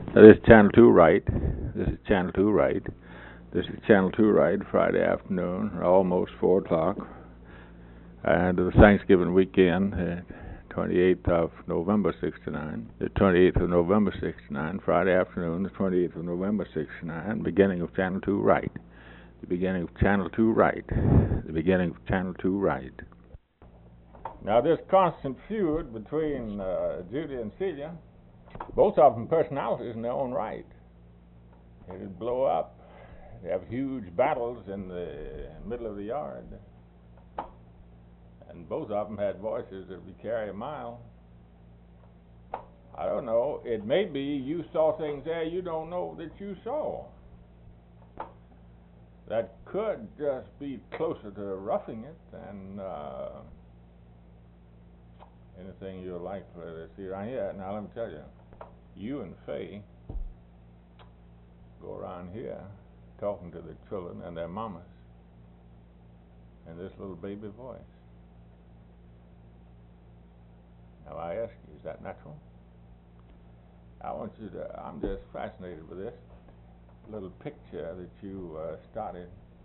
This is Channel 2 Right. This is Channel 2 Right. This is Channel 2 Right, Friday afternoon, almost 4 o'clock. And the Thanksgiving weekend, 28th of November 69. The 28th of November 69, Friday afternoon, the 28th of November 69, beginning of Channel 2 Right. The beginning of Channel 2 Right. The beginning of Channel 2 Right. Now, this constant feud between Judy and Celia, both of them personalities in their own right. It'd blow up. They have huge battles in the middle of the yard. And both of them had voices that would carry a mile. I don't know. It may be you saw things there you don't know that you saw. That could just be closer to roughing it than anything you're likely to see around here. Now, let me tell you, you and Faye go around here talking to the children and their mamas in this little baby voice. Now, I ask you, is that natural? I want you to, I'm just fascinated with this little picture that you started.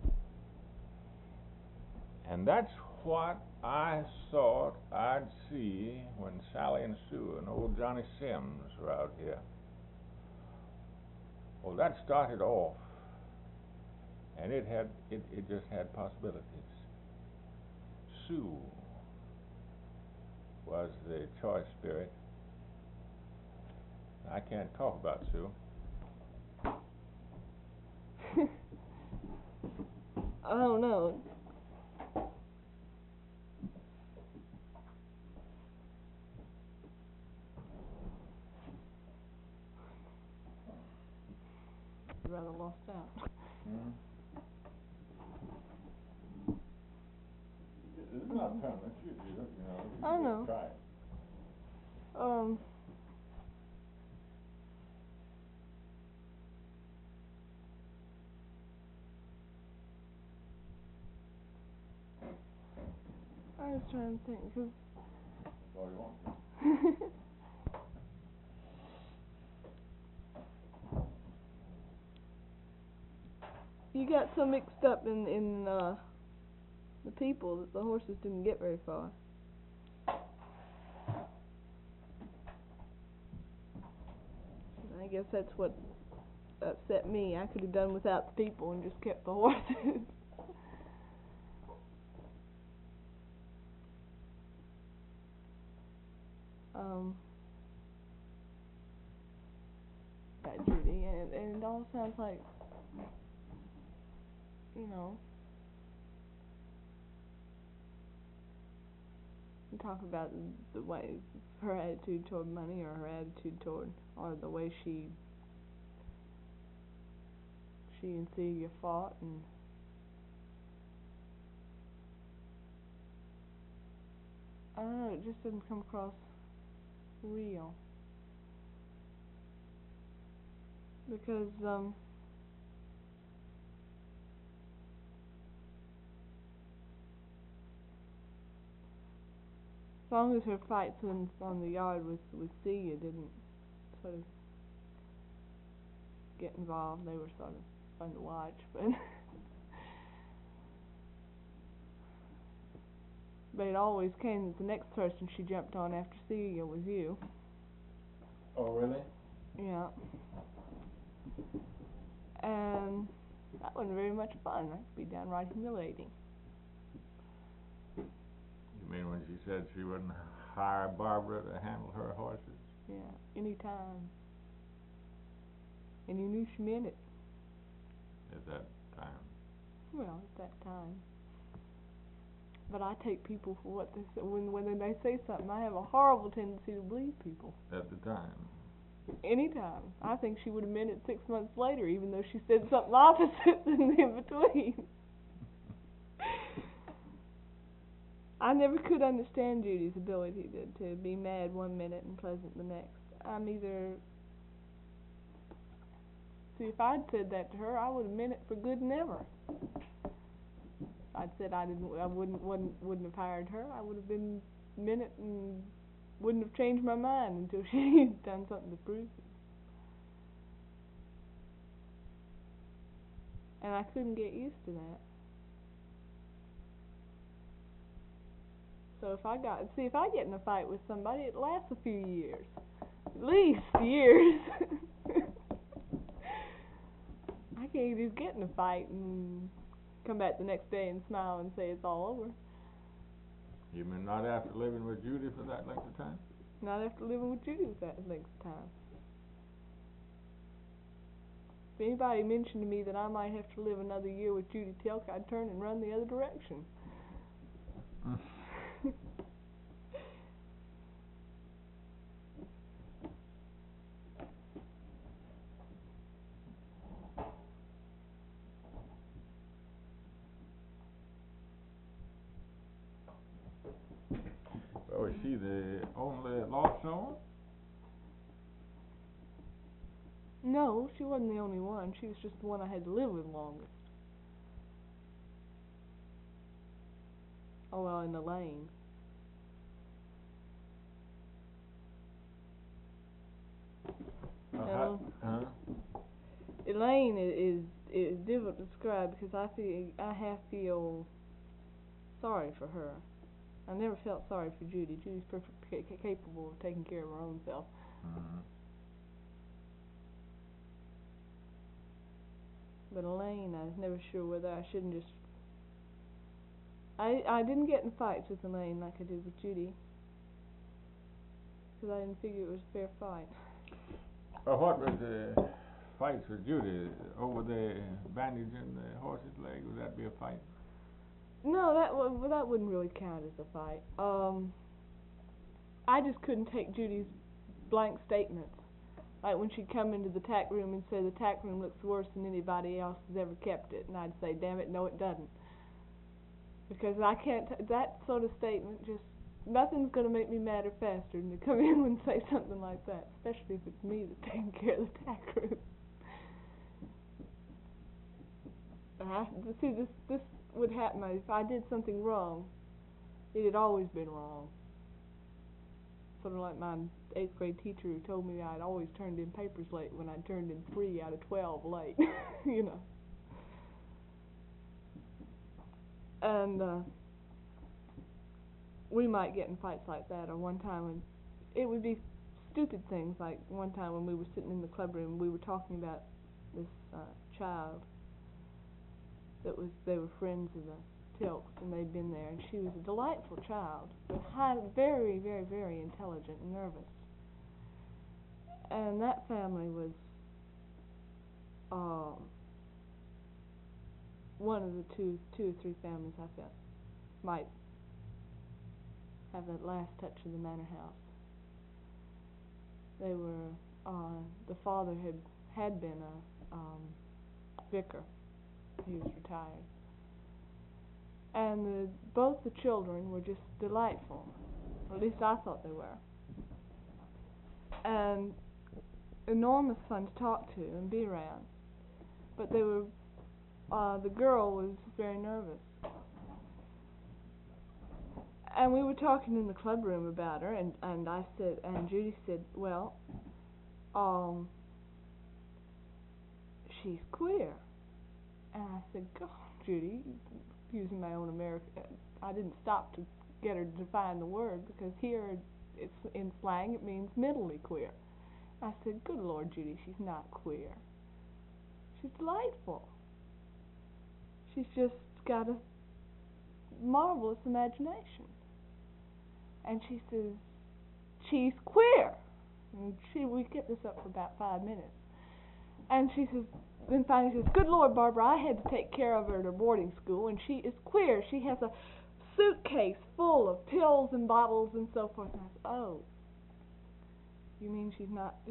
And that's what I thought I'd see when Sally and Sue and old Johnny Sims were out here. Well, that started off, and it just had possibilities. Sue was the choice spirit. I can't talk about Sue. I don't know. Rather lost out. Mm-hmm. It's not permanent. You know. I know. Try it. I was trying to think, cause That's all you want. you got so mixed up in the people that the horses didn't get very far. I guess that's what upset me. I could have done without the people and just kept the horses. That Judy, and it all sounds like, you know, you talk about the way her attitude toward money, or her attitude toward, or the way she and Celia fought, and I don't know, it just didn't come across real. Because as long as her fights on the yard with Celia didn't sort of get involved, they were sort of fun to watch, but it always came that the next person she jumped on after Celia was you. Oh, really? Yeah. And that wasn't very much fun. That'd be downright humiliating. You mean when she said she wouldn't hire Barbara to handle her horses? Yeah, anytime. And you knew she meant it. At that time? Well, at that time. But I take people for what they say. When they say something, I have a horrible tendency to believe people. At the time? Anytime. I think she would have meant it 6 months later, even though she said something opposite in between. I never could understand Judy's ability to be mad one minute and pleasant the next. I'm either... See, if I'd said that to her, I would have meant it for good and ever. If I'd said I wouldn't have hired her, I would have been meant it and wouldn't have changed my mind until she'd done something to prove it. And I couldn't get used to that. So if I get in a fight with somebody, it lasts a few years. At least years. I can't just get in a fight and come back the next day and smile and say it's all over. You mean not after living with Judy for that length of time? Not after living with Judy for that length of time. If anybody mentioned to me that I might have to live another year with Judy Tilk, I'd turn and run the other direction. Oh, is she the only lost soul? No, she wasn't the only one. She was just the one I had to live with longest. Oh, well, and Elaine. Elaine is difficult to describe because I half feel sorry for her. I never felt sorry for Judy. Judy's perfectly capable of taking care of her own self. Mm-hmm. But Elaine, I was never sure whether I shouldn't just... I didn't get in fights with Elaine like I did with Judy, because I didn't figure it was a fair fight. Well, what was the fights with Judy? Over the bandage in the horse's leg? Would that be a fight? No, that wouldn't really count as a fight. I just couldn't take Judy's blank statements. Like when she'd come into the tack room and say the tack room looks worse than anybody else has ever kept it, and I'd say, damn it, no it doesn't. Because I can't, that sort of statement just, nothing's going to make me madder faster than to come in and say something like that, especially if it's me that's taking care of the tack room. See, this would happen if I did something wrong. It had always been wrong. Sort of like my 8th grade teacher who told me I'd always turned in papers late when I turned in 3 out of 12 late, you know. And we might get in fights like that, or one time when it would be stupid things, like one time when we were sitting in the club room, we were talking about this child they were friends of the Tilks, and they'd been there, and she was a delightful child, but very, very, very intelligent and nervous. And that family was one of the two or three families I felt might have that last touch of the manor house. They were, the father had been a vicar. He was retired. And both the children were just delightful. Or at least I thought they were. And enormous fun to talk to and be around. But they were, the girl was very nervous. And we were talking in the club room about her, and I said, and Judy said, well, she's queer. And I said, God, Judy, using my own American, I didn't stop to get her to define the word, because here it's in slang it means mentally queer. I said, good Lord, Judy, she's not queer. She's delightful. She's just got a marvelous imagination. And she says, she's queer. And we kept this up for about 5 minutes. And she says, then finally says, good Lord, Barbara, I had to take care of her at her boarding school, and she is queer. She has a suitcase full of pills and bottles and so forth. And I said, oh, you mean she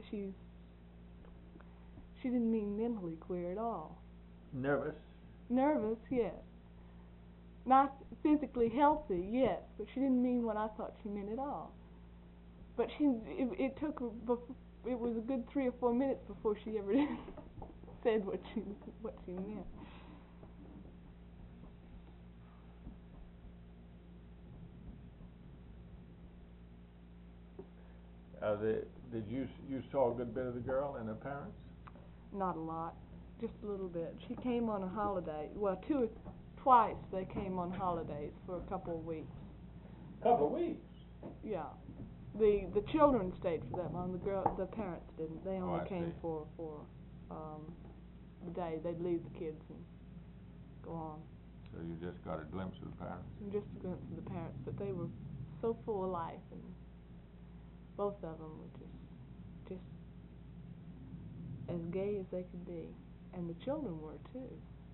didn't mean mentally queer at all. Nervous? Nervous, yes. Not physically healthy, yes, but she didn't mean what I thought she meant at all. But it took her, it was a good 3 or 4 minutes before she ever said what she meant. Did you saw a good bit of the girl and her parents? Not a lot. just a little bit. She came on a holiday. Well, twice they came on holidays for a couple of weeks. Couple of weeks? Yeah. The children stayed for that long. The parents didn't. They only came for the day. They'd leave the kids and go on. So you just got a glimpse of the parents? Just a glimpse of the parents, but they were so full of life, and both of them were just as gay as they could be, and the children were too.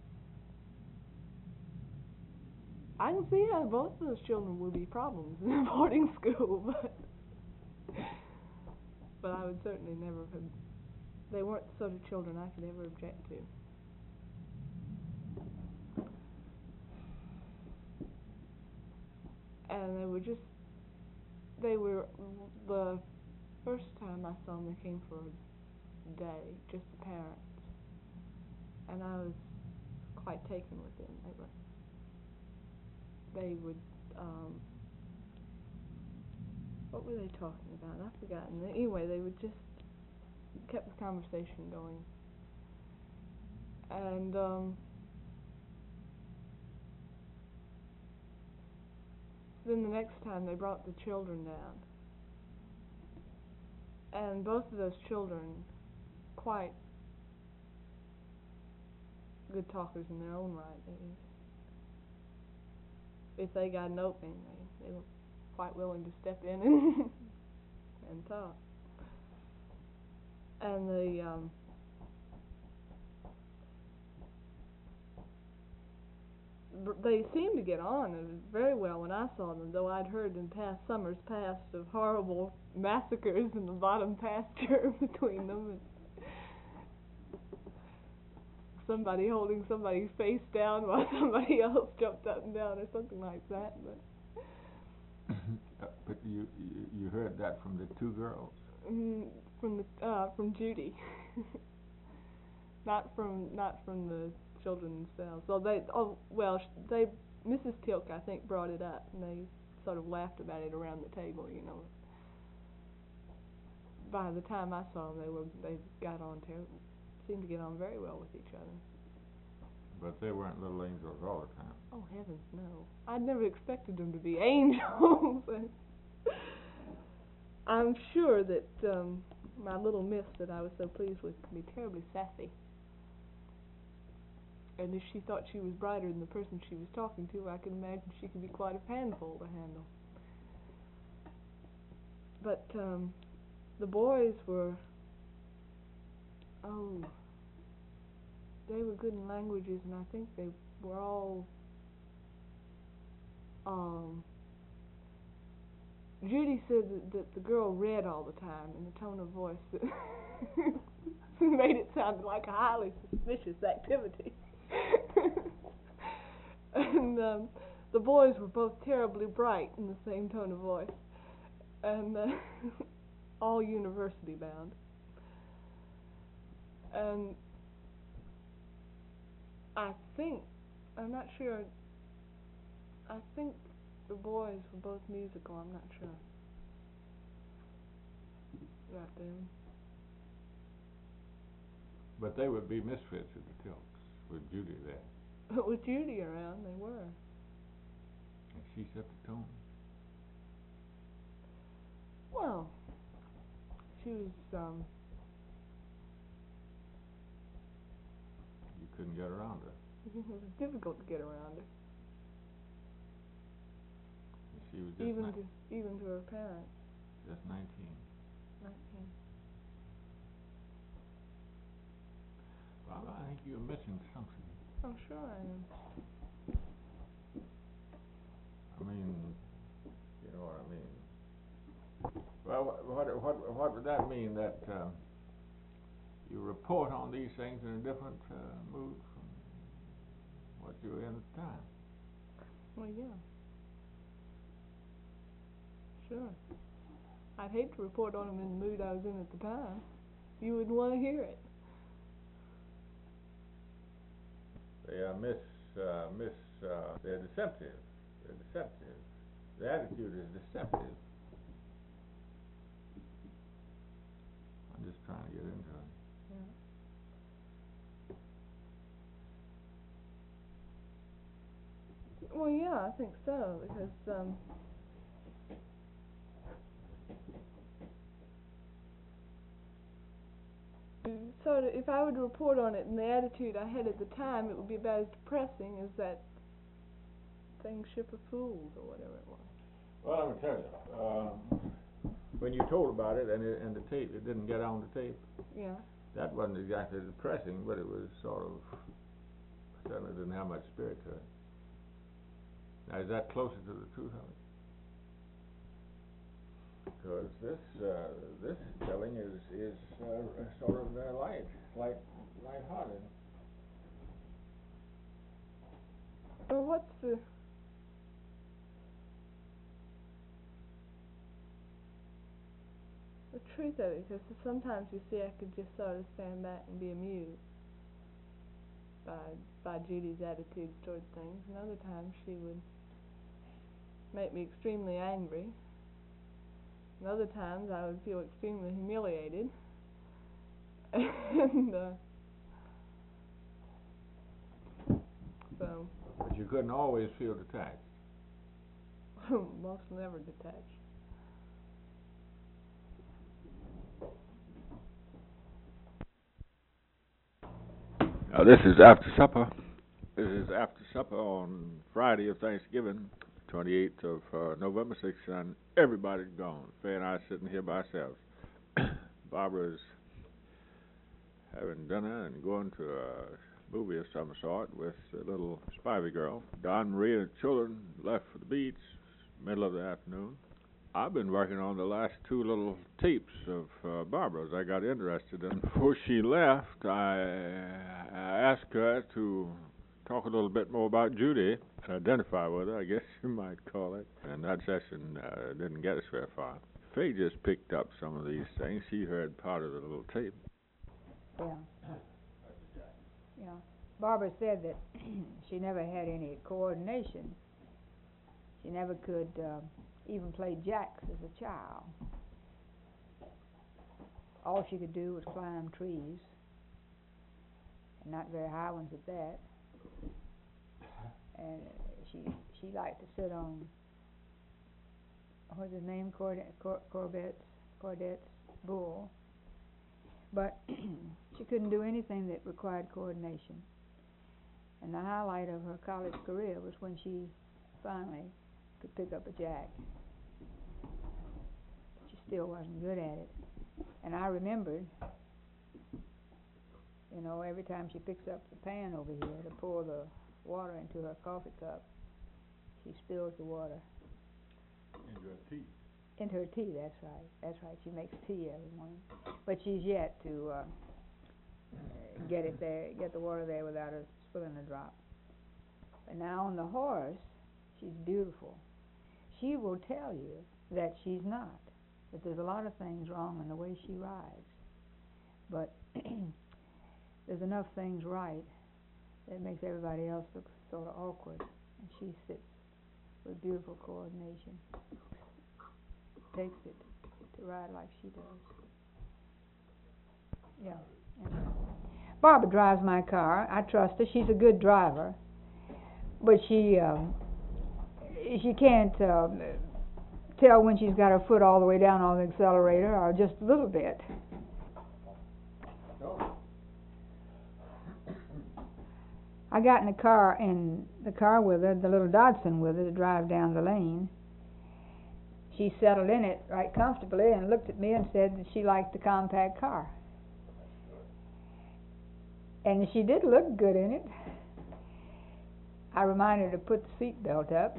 I can see how both of those children would be problems in a boarding school, but I would certainly never have. They weren't the sort of children I could ever object to. And they were, the first time I saw them, they came for a day, just the parents. And I was quite taken with them. They would, what were they talking about? I've forgotten. Anyway, they would just kept the conversation going. And, then the next time they brought the children down, and both of those children, quite good talkers in their own right. If they got an opening, they were quite willing to step in and talk. And they seemed to get on very well when I saw them, though I'd heard in summers past of horrible massacres in the bottom pasture between them, and somebody holding somebody's face down while somebody else jumped up and down or something like that. But you heard that from the two girls? From Judy, not from the children themselves. Mrs. Tilk, I think, brought it up, and they sort of laughed about it around the table, you know. By the time I saw them, they seemed to get on very well with each other. But they weren't little angels all the time. Oh, heavens, no. I'd never expected them to be angels. I'm sure that my little miss that I was so pleased with can be terribly sassy. And if she thought she was brighter than the person she was talking to, I can imagine she could be quite a handful to handle. But the boys were, they were good in languages, and I think they were all, Judy said that the girl read all the time in a tone of voice that made it sound like a highly suspicious activity. And the boys were both terribly bright in the same tone of voice, and all university bound. And I'm not sure, I think the boys were both musical, I'm not sure about them. But they would be misfits at the Tilks with Judy there. But with Judy around, they were. And she set the tone. Well, she was, you couldn't get around her. It was difficult to get around her. And she was just even to her parents. Just 19. 19. Well, I think you're missing something. I'm sure I am. I mean, you know what I mean. Well, what would that mean, that you report on these things in a different mood from what you were in at the time? Well, yeah. Sure. I'd hate to report on them in the mood I was in at the time. You wouldn't want to hear it. They're deceptive. They're deceptive. The attitude is deceptive. I'm just trying to get into it. Yeah. Well, yeah, I think so, because, sort of, if I were to report on it in the attitude I had at the time, it would be about as depressing as that thing Ship of Fools, or whatever it was. Well, let me tell you, when you told about it and the tape, it didn't get on the tape. Yeah. That wasn't exactly depressing, but it was sort of, certainly didn't have much spirit to it. Now, is that closer to the truth of it? Because this telling is sort of light-hearted. Well, what's the truth of it? Because sometimes, you see, I could just sort of stand back and be amused by Judy's attitudes toward things, and other times she would make me extremely angry, and other times I would feel extremely humiliated, and so. But you couldn't always feel detached. Most never detached. Now, this is After Supper. This is After Supper on Friday of Thanksgiving, 28th of November 6th, and everybody's gone. Faye and I are sitting here by ourselves. Barbara's having dinner and going to a movie of some sort with a little Spivey girl. Don, Marie, and the children left for the beach, middle of the afternoon. I've been working on the last two little tapes of Barbara's I got interested in. Before she left, I asked her to talk a little bit more about Judy, identify with her, I guess you might call it. And that session didn't get us very far. Faye just picked up some of these things. She heard part of the little tape. Yeah. Yeah. Barbara said that she never had any coordination. She never could even play jacks as a child. All she could do was climb trees, and not very high ones at that. And she liked to sit on, what's his name, Cordette's bull. But she couldn't do anything that required coordination. And the highlight of her college career was when she finally could pick up a jack. She still wasn't good at it. And I remembered, you know, every time she picks up the pan over here to pour the water into her coffee cup, she spills the water. Into her tea. Into her tea, that's right. That's right. She makes tea every morning. But she's yet to get it there, get the water there without her spilling a drop. But now on the horse, she's beautiful. She will tell you that she's not, that there's a lot of things wrong in the way she rides. But there's enough things right that makes everybody else look sort of awkward. And she sits with beautiful coordination. Takes it to ride like she does. Yeah. Barbara drives my car. I trust her. She's a good driver. But she can't tell when she's got her foot all the way down on the accelerator or just a little bit. I got in the car with her, the little Dodson with her, to drive down the lane. She settled in it right comfortably and looked at me and said that she liked the compact car. And she did look good in it. I reminded her to put the seat belt up.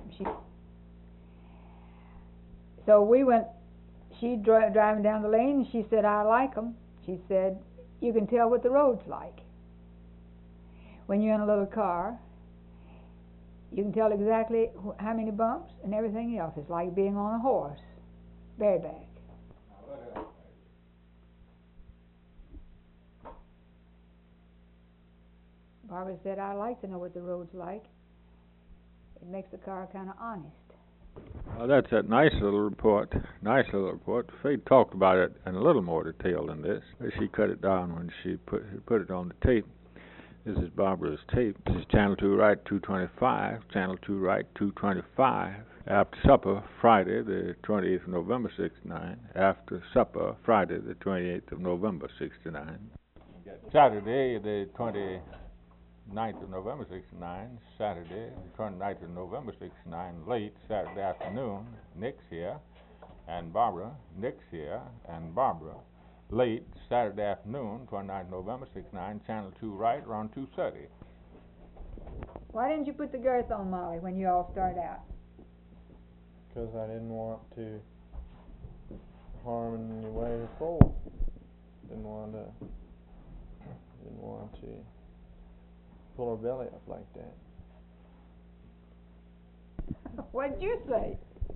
So we went, she driving down the lane, and she said, I like them. She said, you can tell what the road's like. When you're in a little car, you can tell exactly how many bumps and everything else. It's like being on a horse, bareback. Barbara said, I like to know what the road's like. It makes the car kind of honest. Well, that's a nice little report. Nice little report. Faye talked about it in a little more detail than this. She cut it down when she put it on the tape. This is Barbara's tape. This is Channel 2 Right 225, Channel 2 Right 225. After supper, Friday, the 28th of November, 69. After supper, Friday, the 28th of November, 69. Saturday, the 29th of November, 69. Saturday, the 29th of November, 69. Late Saturday afternoon, Nick's here, and Barbara. Nick's here, and Barbara. Late Saturday afternoon, 29th November, 69, Channel 2 Right, around 2:30. Why didn't you put the girth on, Molly, when you all start out? Because I didn't want to harm in any way her foal. Didn't want to pull her belly up like that. What'd you say?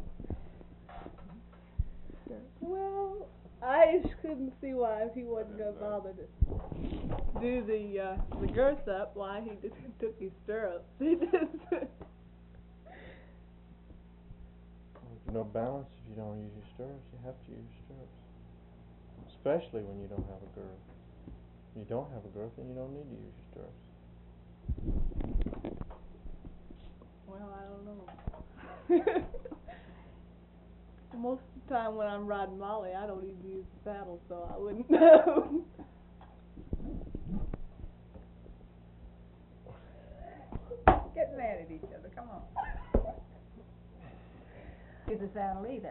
Well, I just couldn't see why, if he wasn't gonna bother to do the girth up, why he just took his stirrups. He just There's no balance if you don't use your stirrups. You have to use your stirrups, especially when you don't have a girth. If you don't have a girth, then you don't need to use your stirrups. Well, I don't know. Most of the time when I'm riding Molly, I don't even use the saddle, so I wouldn't know. Get mad at each other, come on. Use the saddle either.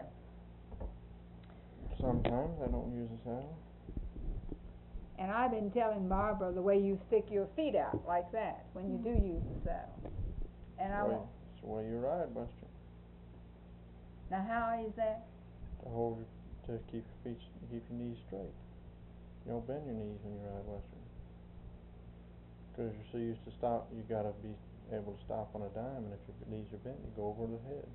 Sometimes I don't use a saddle. And I've been telling Barbara the way you stick your feet out like that when you do use the saddle. And I won't. It's the way you ride, Buster. Now how is that? To keep your knees straight. You don't bend your knees when you ride Western. Because you're so used to stop, you gotta be able to stop on a dime, and if your knees are bent, you go over the head.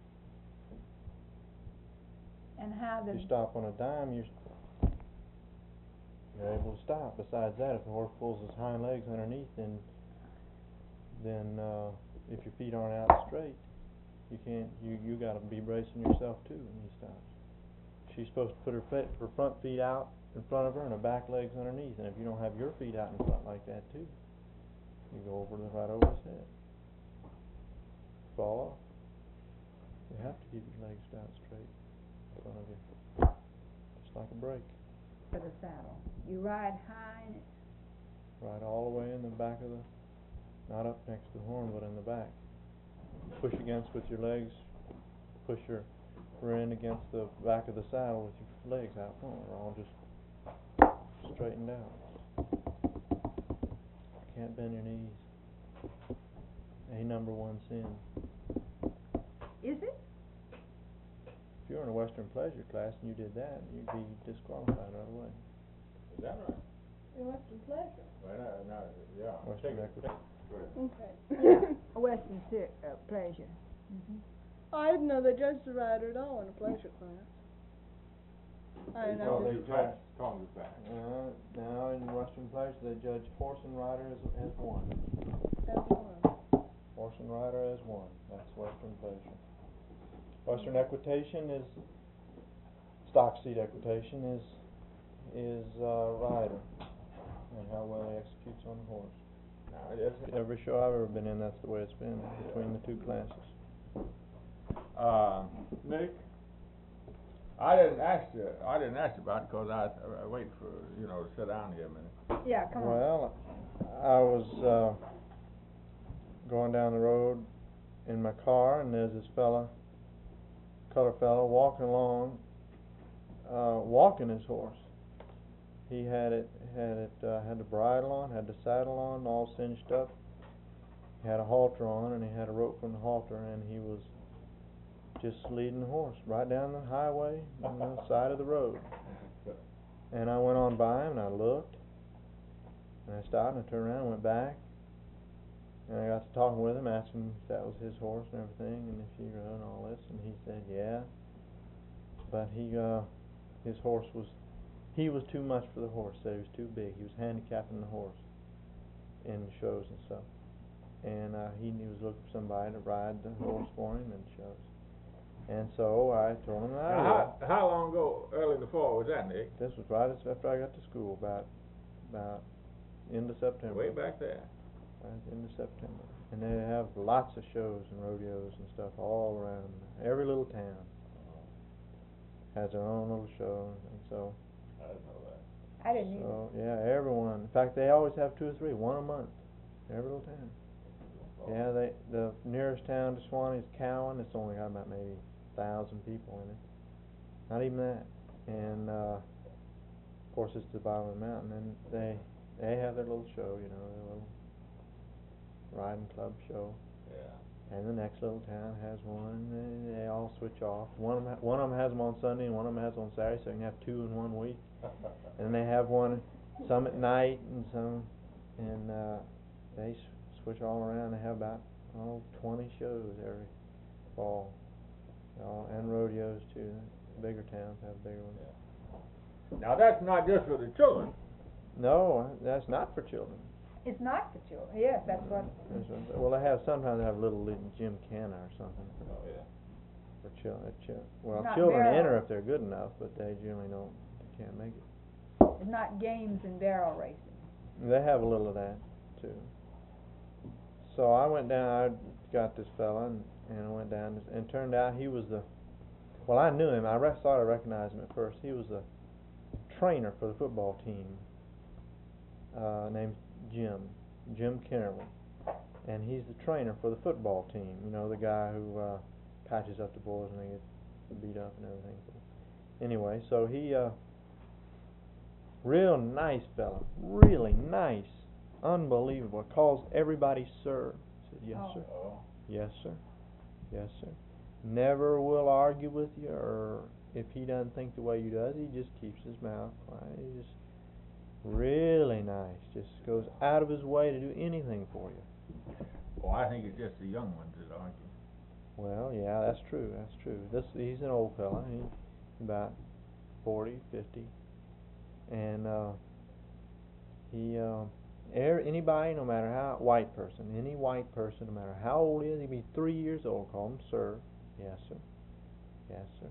And how If does... you stop on a dime, you're able to stop. Besides that, if the horse pulls his hind legs underneath, then if your feet aren't out straight, you can't. You gotta be bracing yourself too when he stops. She's supposed to put her front feet out in front of her and her back legs underneath. And if you don't have your feet out in front like that too, you go right over his head. Fall off. You have to keep your legs out straight in front of you, just like a brake. For the saddle. You ride high and Right all the way in the back of the, not up next to the horn, but in the back. Push against with your legs, push your rear end against the back of the saddle with your legs out front, or all just straightened out. Can't bend your knees. A number one sin. Is it? If you're in a Western pleasure class and you did that, you'd be disqualified right away. Is that right? In Western pleasure. Well, no, yeah. Western equity. Okay. A Western pleasure. I didn't know they judged the rider at all in a pleasure class. I didn't know. Well, they judge. Call me back. Now in Western pleasure they judge horse and rider as one. That's one. Horse and rider as one. That's Western pleasure. Western equitation is stock seat equitation is rider and how well he executes on the horse. Every show I've ever been in, that's the way it's been between the two classes. Nick, I didn't ask you about it because I wait for to sit down here a minute. Yeah, come on. Well, I was going down the road in my car, and there's this colored fella walking along, walking his horse. He had the bridle on, had the saddle on, all cinched up. He had a halter on, and he had a rope from the halter, and he was just leading the horse right down the highway on the side of the road. And I went on by him, and I looked, and I stopped, and I turned around and went back, and I got to talking with him, asked him if that was his horse and everything, and if he rode and all this, and he said yeah, but his horse was too much for the horse. Said he was too big. He was handicapping the horse in shows and stuff, and he was looking for somebody to ride the horse for him in shows. And so I told him that I would. How long ago, early in the fall, was that, Nick? This was right after I got to school, about end of September. Way back there. Right, end of September. And they have lots of shows and rodeos and stuff all around. Every little town has their own little show, and so. I didn't know that. I didn't either. So yeah, everyone. In fact, they always have 2 or 3, one a month. Every little town. Yeah, the nearest town to Swanee is Cowan. It's only got about maybe 1,000 people in it. Not even that. And of course, it's the bottom of the mountain, and they have their little show, you know, their little riding club show. Yeah. And the next little town has one, and they all switch off. One of them has them on Sunday, and one of them has on Saturday, so you can have 2 in 1 week. And they have one, some at night, and some, and they switch all around. They have about 20 shows every fall, and rodeos too. Bigger towns have bigger ones. Yeah. Now that's not just for the children. No, that's not for children. It's not for children. Yes, that's what. Well, sometimes they have little gymkhana or something Oh yeah. for children. Well, Not children barrel. enter if they're good enough, but they generally don't. They can't make it. It's not games and barrel racing. They have a little of that too. So I went down. I got this fella, and I went down, and it turned out he was well, I knew him. I thought I recognized him at first. He was a trainer for the football team, named Jim Kennerly, and he's the trainer for the football team. You know, the guy who patches up the boys when they get beat up and everything. Anyway, so he real nice fella, really nice, unbelievable. Calls everybody sir. I said, yes, sir. Oh. Yes, sir. Yes, sir. Never will argue with you, or if he doesn't think the way you does, he just keeps his mouth quiet. He's just really nice. Just goes out of his way to do anything for you. Well, I think it's just the young ones that argue. Well, yeah, that's true. That's true. He's an old fella. He's about 40, 50, and anybody, no matter how any white person, no matter how old he is, he can be 3 years old, call him sir. Yes, sir. Yes, sir.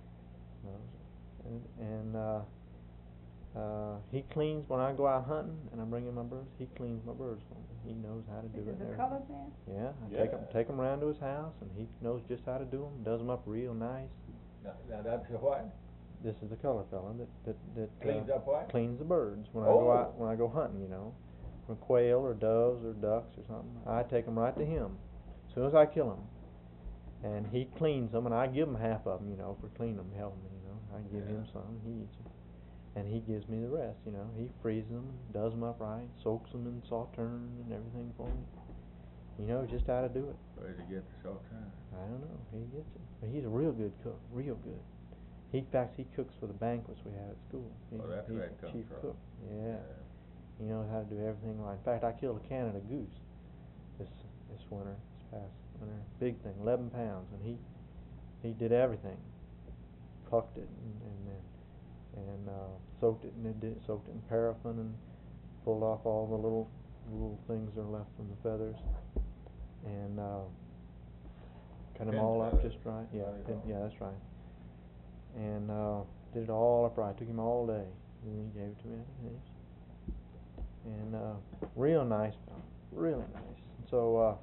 No, and he cleans when I go out hunting and I bring him my birds. He cleans my birds for me. He knows how to do it. This is a colored man? Yeah, I take him around to his house, and he knows just how to do them. Does them up real nice. Now that's the what? This is the color fella that Cleans up what? cleans the birds when I go hunting. You know, for quail or doves or ducks or something. I take them right to him as soon as I kill them, and he cleans them, and I give him half of them, you know, for cleaning them, helping me. You know, I give him some, he eats them, and he gives me the rest. You know, he freezes them, does them up right, soaks them in sauterne and everything for me. He knows just how to do it. Where does he get the sauterne? I don't know. He gets it. But he's a real good cook, real good. In fact, he cooks for the banquets we have at school. He's That's where it the comes chief from. cook. Yeah. He knows how to do everything right. In fact, I killed a Canada goose this past winter. Big thing, 11 pounds, and he did everything. Plucked it and soaked it, and soaked it in paraffin and pulled off all the little things that are left from the feathers, and cut them all up just right. Yeah, yeah, that's right. And did it all up right. Took him all day. And he gave it to me at the finish. And real nice fellow, really nice. So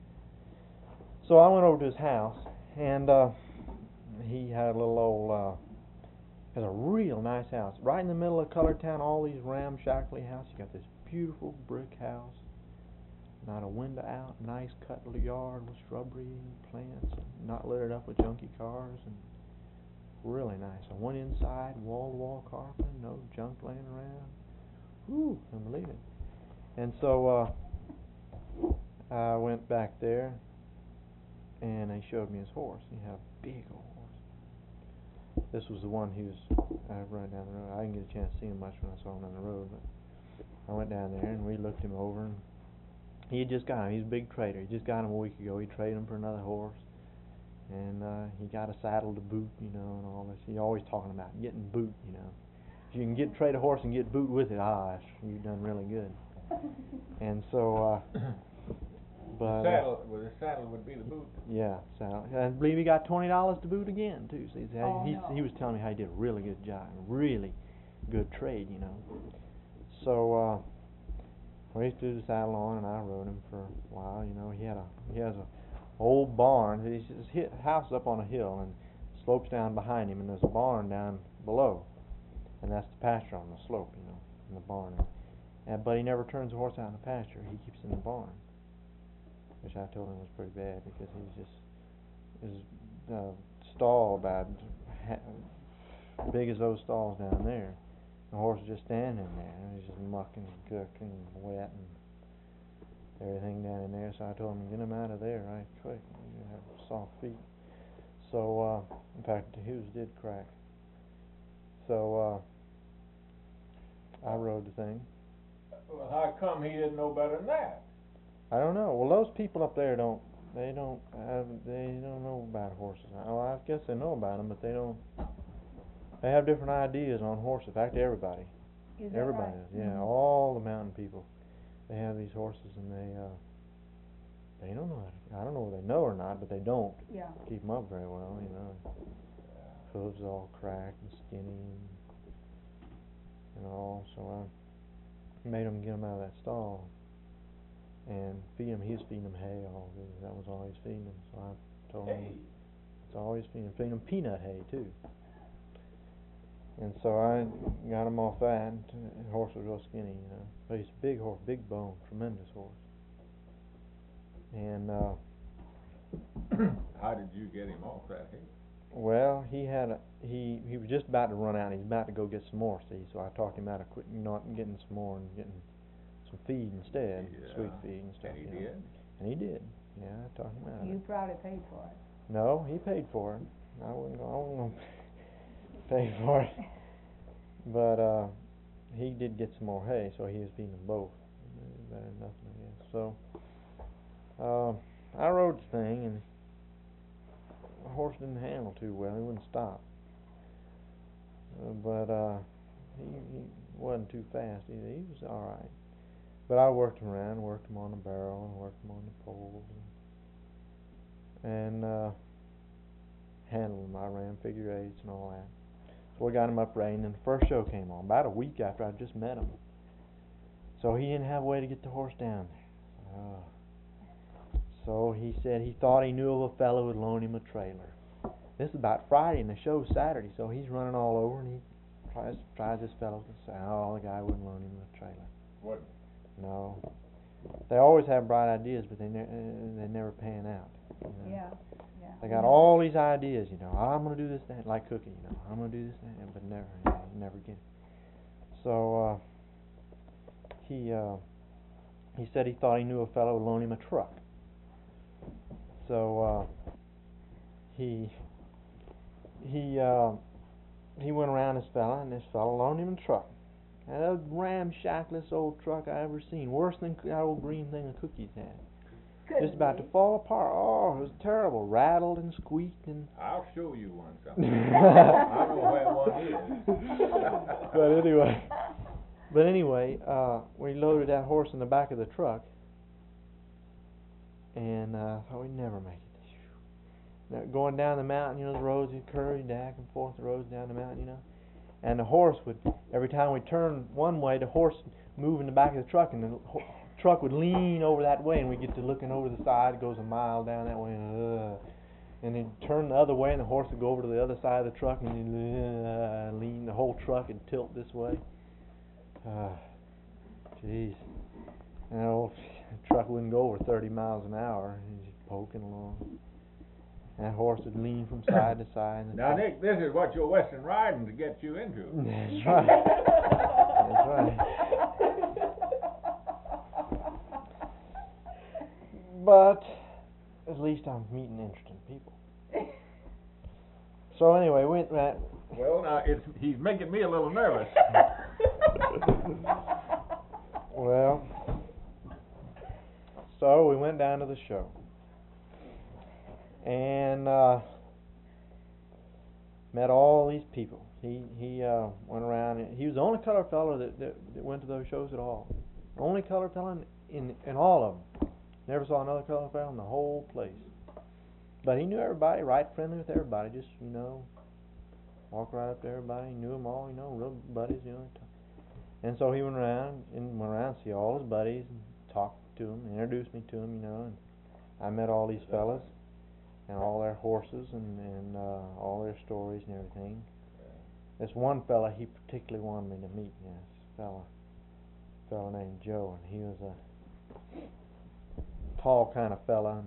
I went over to his house, and he had a little old, has a real nice house right in the middle of colored town. All these ramshackly houses. You got this beautiful brick house, not a window out, nice cut yard with shrubbery and plants, not littered up with junky cars, and really nice. I went inside, wall-to-wall carpet, no junk laying around. Whew, couldn't believe it. And so I went back there, and they showed me his horse. He had a big old horse. This was the one he was running down the road. I didn't get a chance to see him much when I saw him on the road, but I went down there and we looked him over, and he had just got him. He's a big trader. He just got him a week ago. He traded him for another horse, and he got a saddle to boot, you know, and all this. He's always talking about getting boot, you know. If you can trade a horse and get boot with it, you've done really good. And so, but the saddle would be the boot. yeah, saddle. And I believe he got $20 to boot again too. So no. he was telling me how he did a really good job, really good trade, you know. So We used to do the saddle on, and I rode him for a while. You know, he has a old barn. His house is up on a hill and slopes down behind him, and there's a barn down below, and that's the pasture on the slope. You know, in the barn. But he never turns the horse out in the pasture. He keeps it in the barn, which I told him was pretty bad because his stall about big as those stalls down there. The horse is just standing there, and he's just mucking and cooking and wet and everything down in there. So I told him, get him out of there right quick. You have soft feet. So, in fact, the hooves did crack. So, I rode the thing. Well, how come he didn't know better than that? I don't know. Well, those people up there don't know about horses. Well, I guess they know about them, but they don't. They have different ideas on horses. In fact, everybody. Is that Everybody right? does. Yeah, all the mountain people. They have these horses, and they don't know. I don't know whether they know or not, but they don't Yeah. keep them up very well. You know, hooves all cracked and skinny and all. So I made him get him out of that stall and feed him. He was feeding him hay all day. That was all he was feeding him. So I told him it's always feeding him peanut hay too. And so I got him off that. And the horse was real skinny, you know. But he's a big horse, big bone, tremendous horse. And How did you get him off that hay? well, he was just about to run out. And he's about to go get some more. See, so I talked him out of quitting, not getting some more and getting some feed instead, sweet feed and stuff. And he you know. did? And he did. Yeah, I talked him out of You it. probably paid for it. No, he paid for it. I wasn't going to pay for it. But he did get some more hay, so he was feeding them both. Better than nothing, I guess. So I rode the thing, and the horse didn't handle too well. He wouldn't stop. But he wasn't too fast either. He was all right. But I worked him around, worked him on the barrel, and worked him on the poles, and handled him. I ran figure eights and all that. So we got him up riding, and the first show came on about a week after I just met him. So he didn't have a way to get the horse down there. So he said he thought he knew of a fellow who'd loan him a trailer. This is about Friday, and the show's Saturday, so he's running all over, and he tries this fellow to say, oh, the guy wouldn't loan him a trailer. What? No. They always have bright ideas, but they never pan out. You know? Yeah. They got all these ideas, you know. I'm going to do this, that, like cooking, you know. I'm going to do this, that, but never get it. So he said he thought he knew a fellow would loan him a truck. So he went around this fella, and this fella loaned him a truck. And a ramshackless old truck I ever seen, worse than that old green thing of cookies had. Just about to fall apart. Oh, it was terrible. Rattled and squeaked and. I'll show you one sometime. I know where one is. But anyway, we loaded that horse in the back of the truck, and thought we'd never make it. Now, going down the mountain, you know, the roads would curve back and forth, the roads down the mountain, you know. And the horse would, every time we turned one way, the horse move in the back of the truck, and the truck would lean over that way, and we get to looking over the side. It goes a mile down that way, and then turn the other way, and the horse would go over to the other side of the truck, and then lean the whole truck and tilt this way. Jeez, and the old truck wouldn't go over 30 miles an hour. He's just poking along. And that horse would lean from side to side. Now, Nick, this is what your Western riding to get you into. That's right. That's right. But at least I'm meeting interesting people. So anyway, we went. Well, now he's making me a little nervous. Well, so we went down to the show, and met all these people. He went around. And he was the only colored fellow that went to those shows at all. Only colored fellow in all of them. Never saw another colored fellow in the whole place. But he knew everybody, right friendly with everybody. Just, you know, walked right up to everybody. He knew them all, you know, real buddies, you know. And so he went around to see all his buddies and talked to them, introduced me to them, you know, and I met all these fellas and all their horses and all their stories and everything. This one fella he particularly wanted me to meet, this fella named Joe, and he was a tall kind of fella,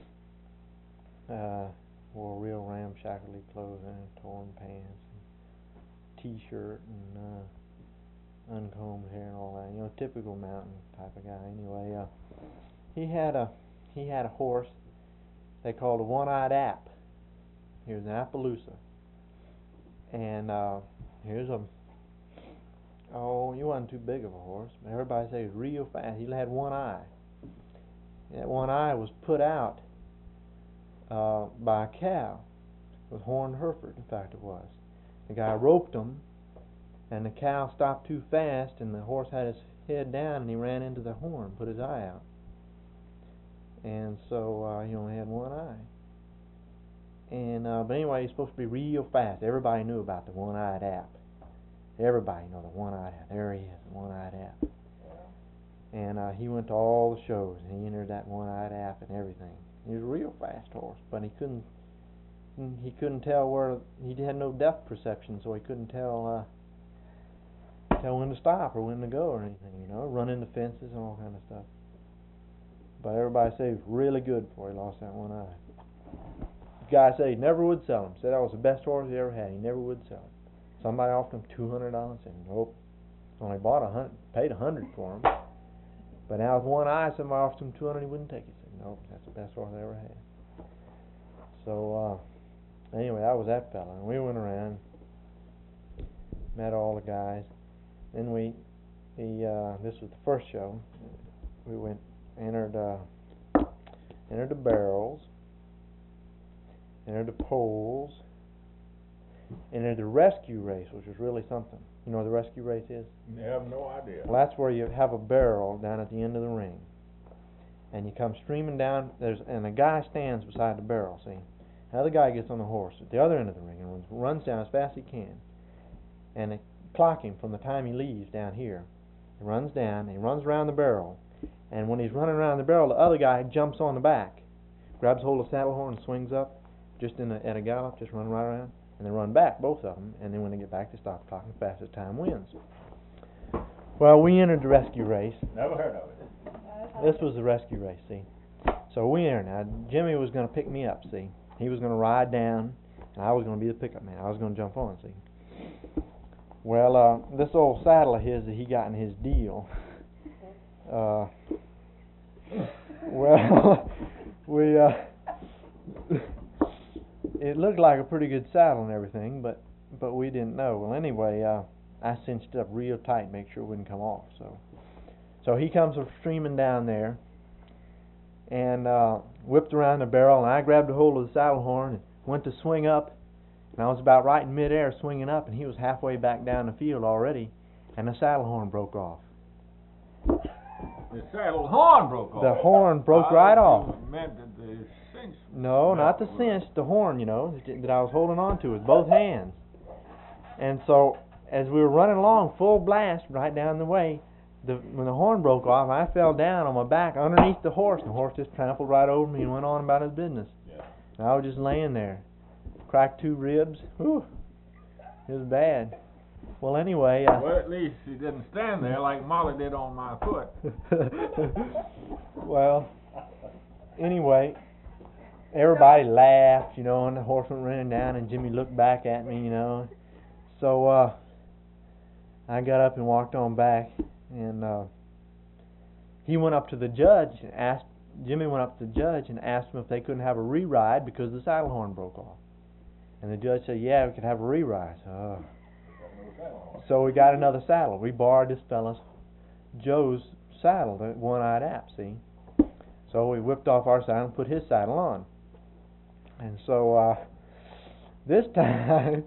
and wore real ramshackly clothing, torn pants, and t-shirt, and uncombed hair and all that. You know, typical mountain type of guy. Anyway, he had a horse they called a one-eyed App. He was an Appaloosa, and he wasn't too big of a horse, but everybody said he was real fast. He had one eye. That one eye was put out by a cow with horned Hereford. In fact, it was. The guy roped him, and the cow stopped too fast, and the horse had his head down, and he ran into the horn, put his eye out. And so he only had one eye. And but anyway, he's supposed to be real fast. Everybody knew about the one-eyed App. Everybody know the one-eyed App. There he is, the one-eyed App. And he went to all the shows, and he entered that one-eyed App and everything. He was a real fast horse, but he couldn't tell where. He had no depth perception, so he couldn't tell when to stop or when to go or anything. You know, run into fences and all kind of stuff. But everybody said he was really good before he lost that one eye. The guy said he never would sell him. Said that was the best horse he ever had. He never would sell him. Somebody offered him $200. Said nope. Only paid $100 for him. But now with one eye, somebody offered him $200. He wouldn't take it. He said nope. That's the best horse I ever had. So anyway, that was that fella. And we went around, met all the guys. Then this was the first show. We went. Entered the barrels, entered the poles, entered the rescue race, which was really something. You know what the rescue race is? I have no idea. Well, that's where you have a barrel down at the end of the ring, and you come streaming down. And a guy stands beside the barrel. See, another guy gets on the horse at the other end of the ring and runs down as fast as he can, and they clock him from the time he leaves down here. He runs down, and he runs around the barrel. And when he's running around the barrel, the other guy jumps on the back, grabs hold of the saddle horn and swings up, just at a gallop, just run right around, and they run back, both of them, and then when they get back, they stop clocking, fastest time wins. Well, we entered the rescue race. Never heard of it. This was the rescue race, see. So we entered. Now, Jimmy was going to pick me up, see. He was going to ride down, and I was going to be the pickup man. I was going to jump on, see. Well, this old saddle of his that he got in his deal, it looked like a pretty good saddle and everything, but we didn't know. Well, anyway, I cinched it up real tight, make sure it wouldn't come off. So he comes streaming down there, and whipped around the barrel, and I grabbed a hold of the saddle horn and went to swing up, and I was about right in midair swinging up, and he was halfway back down the field already, and the saddle horn broke off. The saddle horn broke off. The horn broke right off. Meant that the cinch. No, not the cinch, the horn, you know, that I was holding on to with both hands. And so, as we were running along full blast right down the way, when the horn broke off, I fell down on my back underneath the horse, and the horse just trampled right over me and went on about his business. Yeah. And I was just laying there, cracked 2 ribs. Whew, it was bad. Well, anyway. Well, at least he didn't stand there like Molly did on my foot. Well, anyway, everybody laughed, you know, and the horse went running down, and Jimmy looked back at me, you know. So I got up and walked on back, and he went up to the judge and Jimmy went up to the judge and asked him if they couldn't have a re-ride because the saddle horn broke off. And the judge said, yeah, we could have a re-ride. So we got another saddle. We borrowed this fella's, Joe's saddle, the one-eyed App, see. So we whipped off our saddle and put his saddle on. And so this time,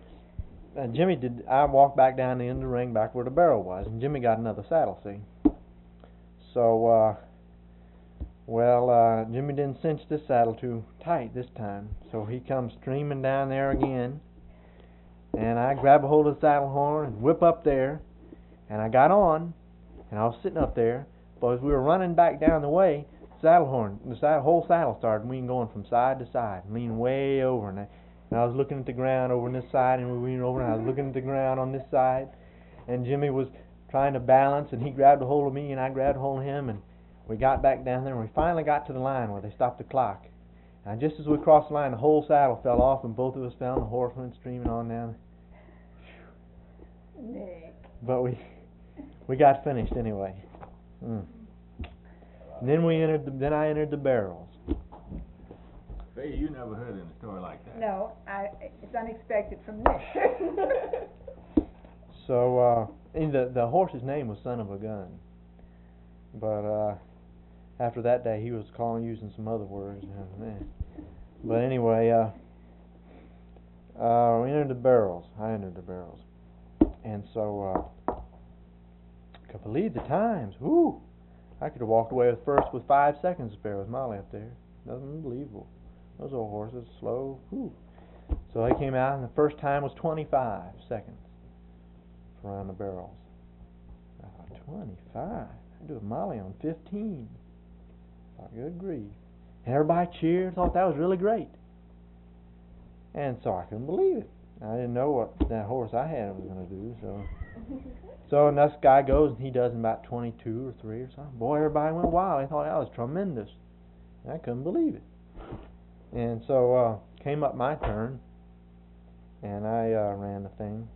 I walked back down the end of the ring, back where the barrel was, and Jimmy got another saddle, see. So, Jimmy didn't cinch this saddle too tight this time, so he comes streaming down there again, and I grab a hold of the saddle horn and whip up there, And I got on, and I was sitting up there, but as we were running back down the way, whole saddle started going from side to side, leaning way over, and I was looking at the ground over on this side, and we were leaning over, and I was looking at the ground on this side, and Jimmy was trying to balance, and he grabbed a hold of me, and I grabbed a hold of him, and we got back down there, and we finally got to the line where they stopped the clock. And just as we crossed the line, the whole saddle fell off, and both of us fell, and the horse went streaming on down. Nick. But we got finished anyway. And then I entered the barrels. Hey, you never heard any story like that. No, it's unexpected from Nick. So the horse's name was Son of a Gun, but after that day he was using some other words. But anyway, we entered the barrels. I entered the barrels, and so I could believe the times. Whoo! I could have walked away with 5 seconds to spare with Molly up there. Nothing unbelievable. Those old horses, slow. Whoo! So they came out, and the first time was 25 seconds for around the barrels. I thought, 25? I do a Molly on 15. I thought, good grief. And everybody cheered, thought that was really great. And so I couldn't believe it. I didn't know what that horse I had was going to do, So and this guy goes, and he does in about 22 or 3 or something. Boy, everybody went wild. They thought that was tremendous. And I couldn't believe it. And so came up my turn, and I ran the thing.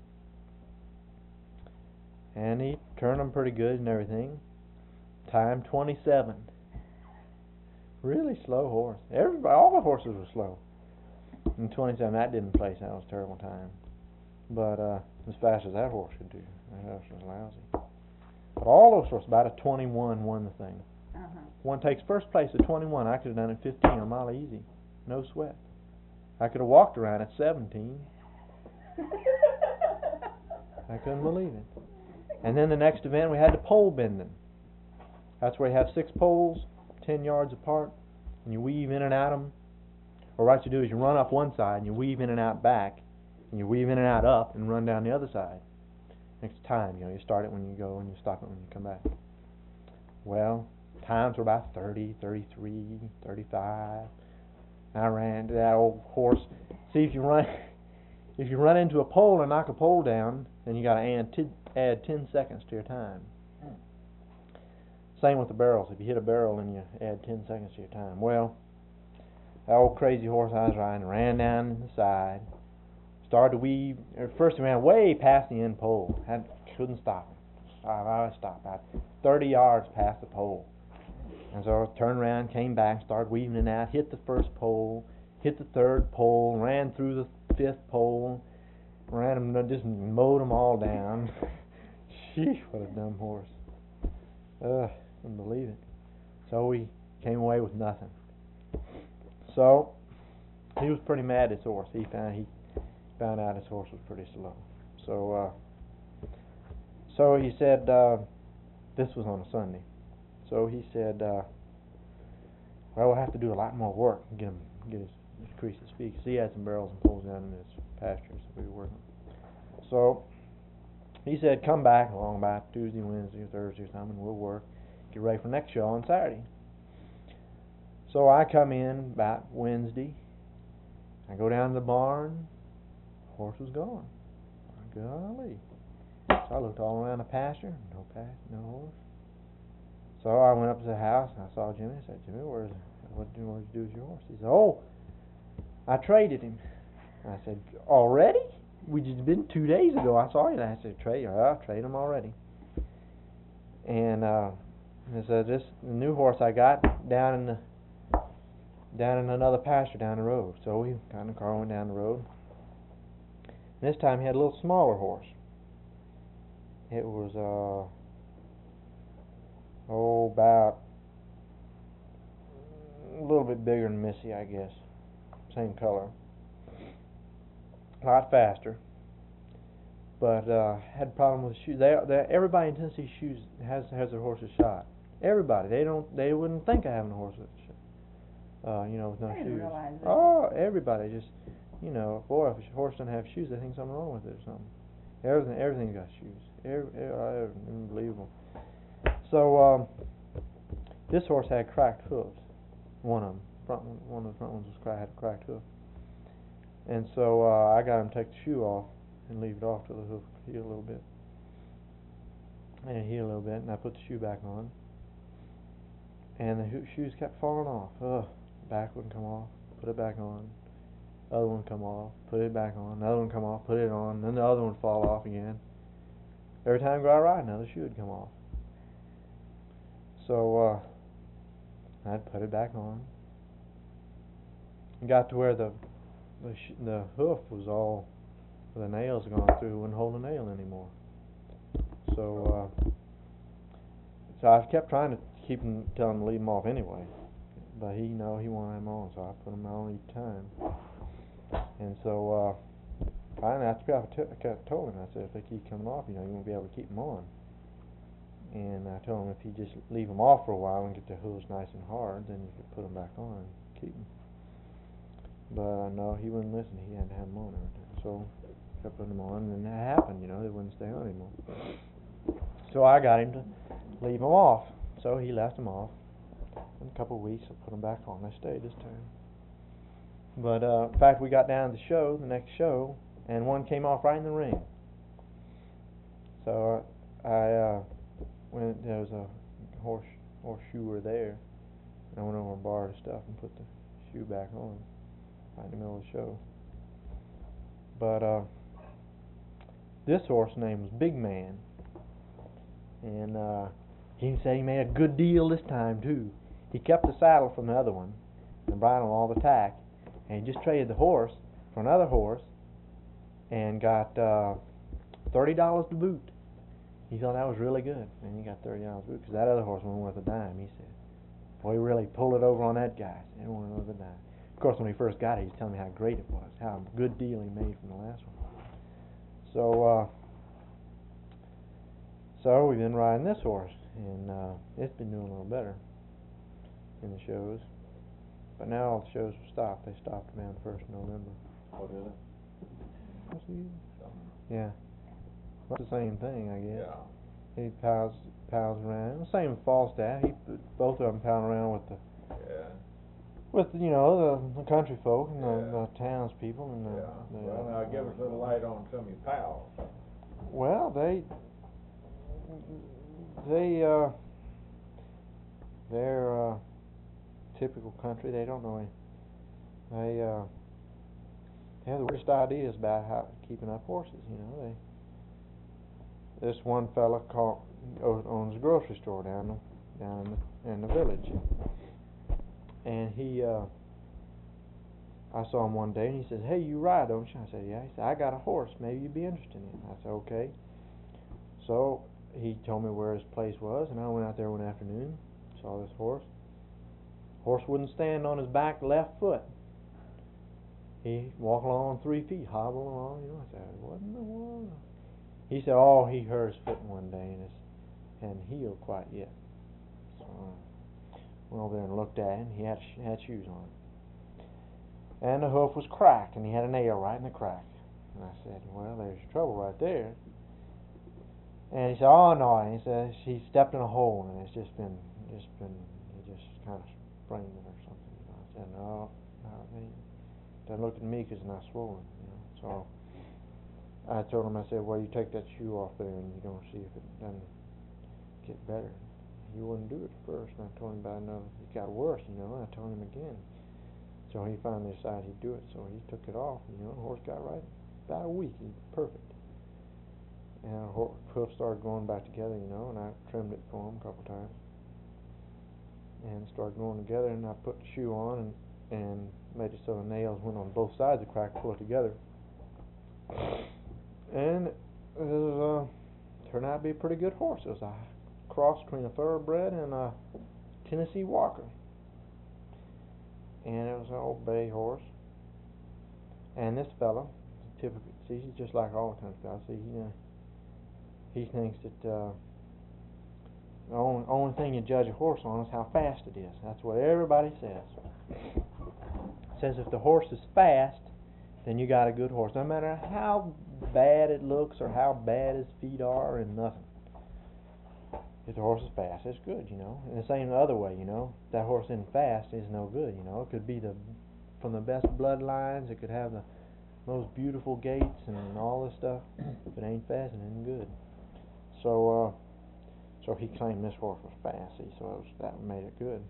And he turned them pretty good and everything. Time 27. Really slow horse. All the horses were slow. And 27, that didn't place. That was a terrible time. But as fast as that horse could do. That horse was lousy. But all those horses, about a 21 won the thing. One takes first place at 21. I could have done it 15 a mile easy. No sweat. I could have walked around at 17. I couldn't believe it. And then the next event, we had the pole bending. That's where you have 6 poles, 10 yards apart, and you weave in and out them. Or what you do is you run up one side, and you weave in and out back, and you weave in and out up, and run down the other side. Next time, you start it when you go, and you stop it when you come back. Well, times were about 30, 33, 35. I ran to that old horse. See, if you run into a pole and knock a pole down, then you got to add 10 seconds to your time. Same with the barrels. If you hit a barrel, then you add 10 seconds to your time. Well, that old crazy horse I was riding ran down the side, started to weave. First he ran way past the end pole. Couldn't stop him. I stopped about 30 yards past the pole. And so I turned around, came back, started weaving it out, hit the first pole, hit the third pole, ran through the 5th pole, ran them, just mowed them all down. Sheesh, what a dumb horse. Couldn't believe it. So we came away with nothing. So he was pretty mad at his horse. He found out his horse was pretty slow. So he said, this was on a Sunday. So he said, well, we'll have to do a lot more work and increase his speed, because he had some barrels and poles down in his pastures that we were working. So he said, come back along about Tuesday, Wednesday, or Thursday or something, and we'll work, get ready for next show on Saturday. So I come in about Wednesday. I go down to the barn. Horse was gone. Golly. So I looked all around the pasture. No horse. So I went up to the house and I saw Jimmy. I said, Jimmy, what did you do with your horse? He said, oh, I traded him. I said, already? We just been 2 days ago. I saw you. I said, trade him already. And I said, the new horse I got down in another pasture down the road. So we got in the car and went down the road. And this time he had a little smaller horse. It was about a little bit bigger than Missy, I guess. Same color. A lot faster. But had a problem with shoes. Everybody in Tennessee has their horses shot. Everybody. They wouldn't think of having a horse with with no shoes. Oh, everybody just, boy, if a horse doesn't have shoes, they think something wrong with it or something. Everything's got shoes. unbelievable. So this horse had cracked hooves. One of them, one of the front ones had a cracked hoof. And so I got him to take the shoe off and leave it off till the hoof heal a little bit. And it healed a little bit, and I put the shoe back on. And the shoes kept falling off. Back wouldn't come off. Put it back on. Other one come off. Put it back on. Another one come off. Put it on. Then the other one would fall off again. Every time I go out riding, another shoe would come off. So I'd put it back on. Got to where the hoof was all, the nails gone through, wouldn't hold a nail anymore. So I kept trying to tell him to leave him off anyway, but he wanted him on, so I put him on each time. And so finally, after I told him, I said, if they keep coming off, you won't be able to keep them on. And I told him if you just leave them off for a while and get their hooves nice and hard, then you could put them back on and keep them. But no, he wouldn't listen. He had to have them on every time. So I kept putting them on, and that happened. They wouldn't stay on anymore. So I got him to leave them off. So he left them off. In a couple of weeks, I put them back on. They stayed this time. But in fact, we got down to the next show, and one came off right in the ring. So I went. There was a horseshoer there. I went over and borrowed his stuff and put the shoe back on right in the middle of the show. But this horse name was Big Man, and he said he made a good deal this time too. He kept the saddle from the other one, the bridle, all the tack, and he just traded the horse for another horse, and got $30 to boot. He thought that was really good, and he got $30 to boot because that other horse wasn't worth a dime. He said, "Boy, he really pulled it over on that guy. It wasn't worth a dime." Of course, when he first got it, he was telling me how great it was, how good deal he made from the last one. So we've been riding this horse, and it's been doing a little better in the shows. But now all the shows have stopped. They stopped around the 1st of November. Oh, did it? Yeah. Well, it's the same thing, I guess. Yeah. He pals around. Same with Falstaff. Both of them pal around with the the country folk and the townspeople and Well, now give us a little light on some of your pals. Well, they're typical country. They don't know any. They have the worst ideas about how keeping up horses. This one fella owns a grocery store down in the village, and I saw him one day, and he says, "Hey, you ride, don't you?" I said, "Yeah." He said, "I got a horse. Maybe you'd be interested in it." I said, "Okay." So he told me where his place was, and I went out there one afternoon, saw this horse. Horse wouldn't stand on his back left foot. He walked along on 3 feet, hobble along. I said, "What in the world?" He said, he hurt his foot one day, and it hadn't healed quite yet. So I went over there and looked at it, and he had shoes on it. And the hoof was cracked, and he had a nail right in the crack. And I said, "Well, there's your trouble right there." And he said, "Oh no," and he said, "He stepped in a hole, and he just kind of sprained it or something." I said, "No, doesn't look at me because it's not swollen." So I told him, I said, "Well, you take that shoe off there, and you're going to see if it doesn't get better." He wouldn't do it at first, and I told him about another. It got worse, and I told him again. So he finally decided he'd do it. So he took it off. The horse got right about a week. He was perfect. And the hoof started going back together, and I trimmed it for him a couple times. And it started going together, and I put the shoe on and made it so the nails went on both sides of the crack, pull it together. And it turned out to be a pretty good horse. It was a cross between a thoroughbred and a Tennessee Walker. And it was an old bay horse. And this fella, typically, he's just like all the country fellas. He thinks that the only thing you judge a horse on is how fast it is. That's what everybody says. Says if the horse is fast, then you got a good horse. No matter how bad it looks or how bad his feet are and nothing. If the horse is fast, it's good, you know. And the same the other way, you know. If that horse isn't fast, it's no good, you know. It could be from the best bloodlines. It could have the most beautiful gaits and all this stuff. If it ain't fast, it ain't good. So he claimed this horse was fast. See, so that made it good.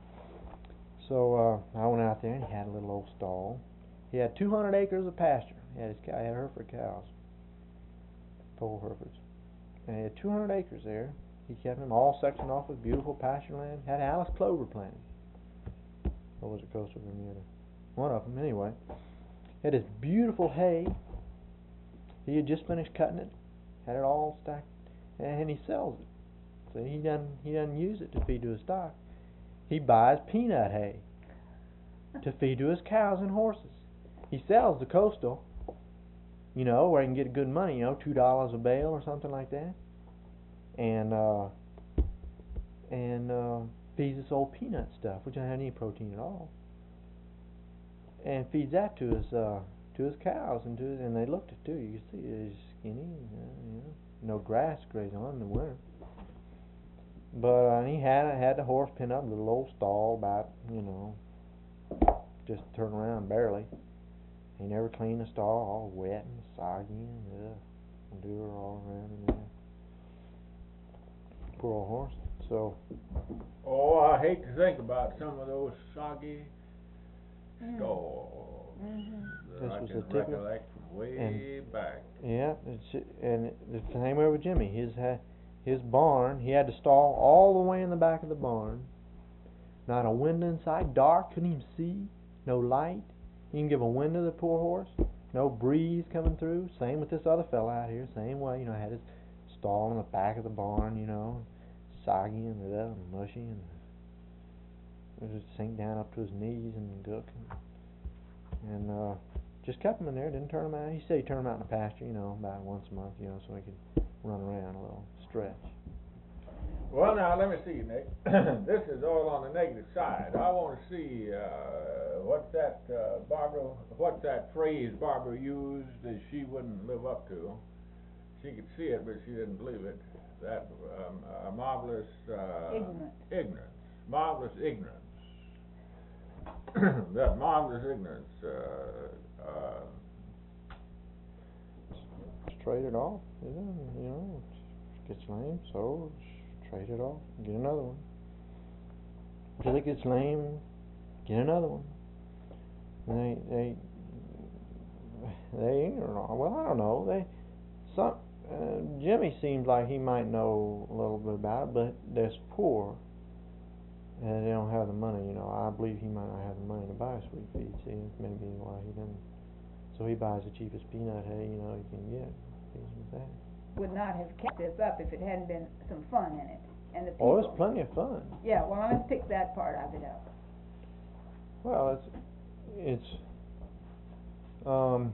So I went out there and he had a little old stall. He had 200 acres of pasture. He had Hereford cows, pole Herefords, and he had 200 acres there. He kept them all sectioned off with beautiful pasture land. Had Alice clover planted. Or was it Coastal Bermuda? One of them, anyway. Had this beautiful hay. He had just finished cutting it. Had it all stacked, and he sells it. So he doesn't use it to feed to his stock. He buys peanut hay to feed to his cows and horses. He sells the Coastal, you know, where he can get good money, you know, $2 a bale or something like that, and feeds this old peanut stuff, which doesn't have any protein at all, and feeds that to his cows and they looked it too. You can see it's skinny, you know, no grass graze on in the winter. But he had the horse pinned up in a little old stall, about, you know, just turn around barely. He never cleaned the stall, all wet and soggy and dew all around in there. Poor old horse. So. Oh, I hate to think about some of those soggy stalls that I can recollect from way back. Yeah, and the same way with Jimmy. His barn, he had the stall all the way in the back of the barn. Not a window inside, dark, couldn't even see, no light. You can give a window to the poor horse, no breeze coming through. Same with this other fella out here, same way, you know, had his stall in the back of the barn, you know, soggy and mushy, and it would sink down up to his knees and gook. And just kept him in there, didn't turn him out. He said he turned him out in the pasture, you know, about once a month, you know, so he could run around a little, stretch. Well, now, let me see, Nick. This is all on the negative side. I want to see what's that phrase Barbara used that she wouldn't live up to. She could see it, but she didn't believe it. That marvelous ignorance. Marvelous ignorance. That marvelous ignorance. Trade it off, you know. Gets lame, so trade it off, get another one. Till it gets lame, get another one. They ignorant. Well, I don't know. Jimmy seems like he might know a little bit about it, but they're poor and they don't have the money. You know, I believe he might not have the money to buy a sweet feed. See, maybe why he doesn't. So he buys the cheapest peanut hay, you know, he can get. Feeds with that. Would not have kept this up if it hadn't been some fun in it, and the people. Oh, it's plenty of fun. Yeah, well, let's pick that part of it up. Well, it's for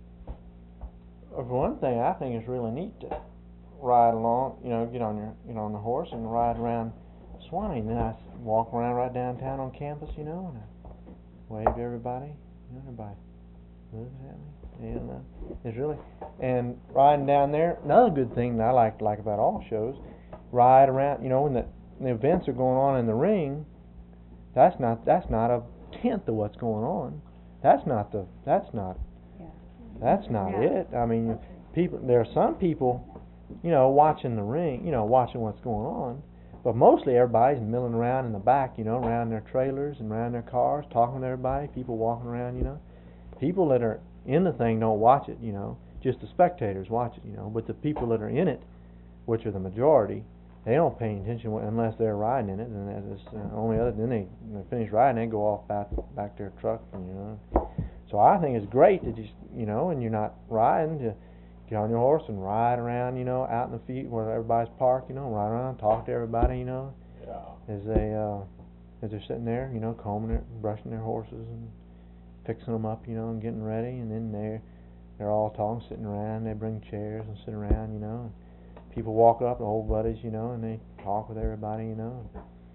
one thing, I think it's really neat to ride along, you know, get on the horse and ride around Swanee, and then I walk around right downtown on campus, you know, and I wave to everybody, you know, everybody moves at me, you know, it's really, and riding down there, another good thing that I like about all shows, ride around, you know, when the events are going on in the ring, that's not a tenth of what's going on. That's not it. I mean, there are some people, you know, watching the ring, you know, watching what's going on, but mostly everybody's milling around in the back, you know, around their trailers and around their cars, talking to everybody, people walking around, you know. People that are in the thing don't watch it, you know, just the spectators watch it, you know, but the people that are in it, which are the majority, they don't pay attention unless they're riding in it, and that's only other. Then they finish riding, they go off back to their truck, and, you know. So I think it's great that you know, and you're not riding, to get on your horse and ride around, you know, out in the field where everybody's parked, you know, ride around, talk to everybody, you know, as they're sitting there, you know, combing it, brushing their horses and fixing them up, you know, and getting ready, and then they're all talking, sitting around. They bring chairs and sit around, you know. And people walk up, the old buddies, you know, and they talk with everybody, you know.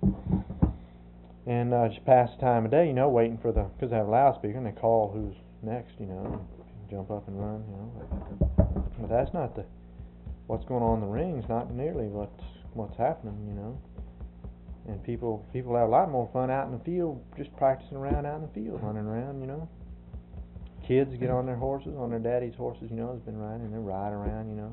And just pass the time of day, you know, waiting for because they have a loudspeaker, and they call who's next, you know, and jump up and run, you know. But that's not what's going on in the ring's not nearly what's happening, you know. And people have a lot more fun out in the field, just practicing around out in the field, running around, you know. Kids get on their horses, on their daddy's horses, you know, has been riding, and they ride around, you know.